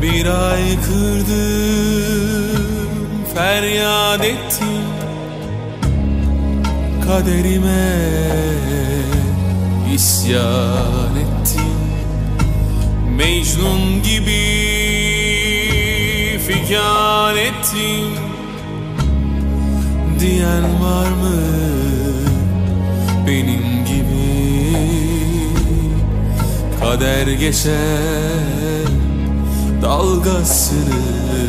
Bir ay kırdım, feryat ettim, kaderime isyan ettim. Mecnun gibi figan ettim. Diyen var mı benim gibi? Kader geçer dalgasını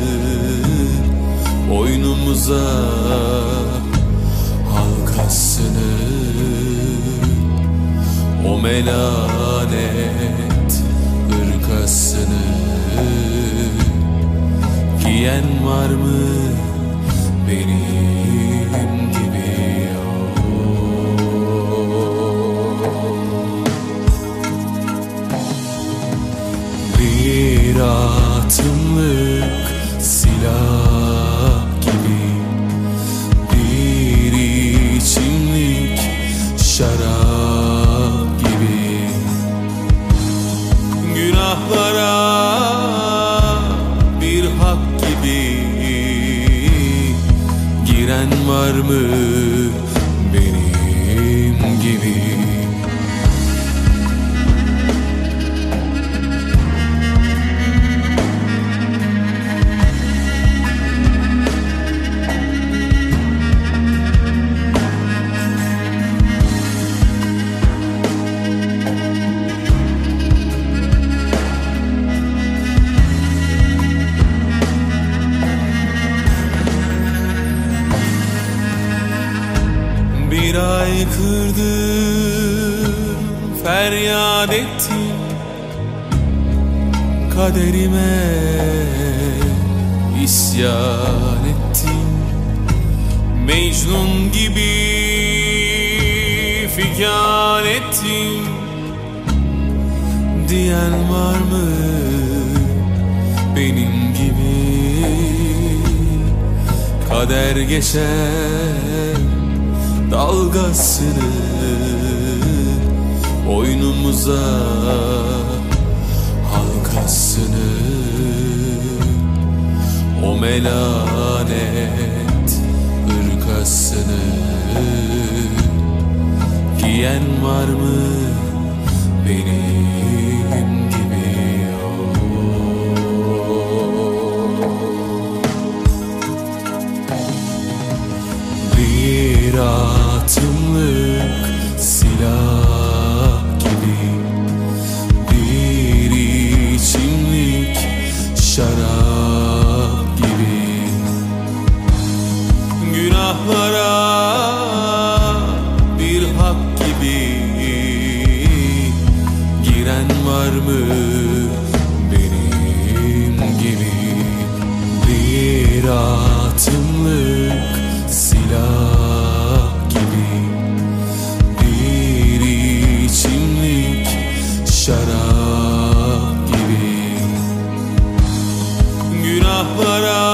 boynumuza, halkasını. O melanet hırkasını giyen var mı benim gibi? Bir atımlık silah gibi, bir içimlik şarap gibi. Günahlara bir hak gibi giren var mı benim gibi? Bir ay kırdım, feryat ettim, kaderime isyan ettim. Mecnun gibi figan ettim. Diyen var mı benim gibi? Kader geçer dalgasını boynumuza, halkasını. O melanet hırkasını giyen var mı benim gibi? Bir atımlık silah gibi, bir içimlik şarap gibi. Günahlara bir hak gibi giren var mı benim gibi? Bir atımlık silah gibi, bir içimlik şarap gibi. Günahlara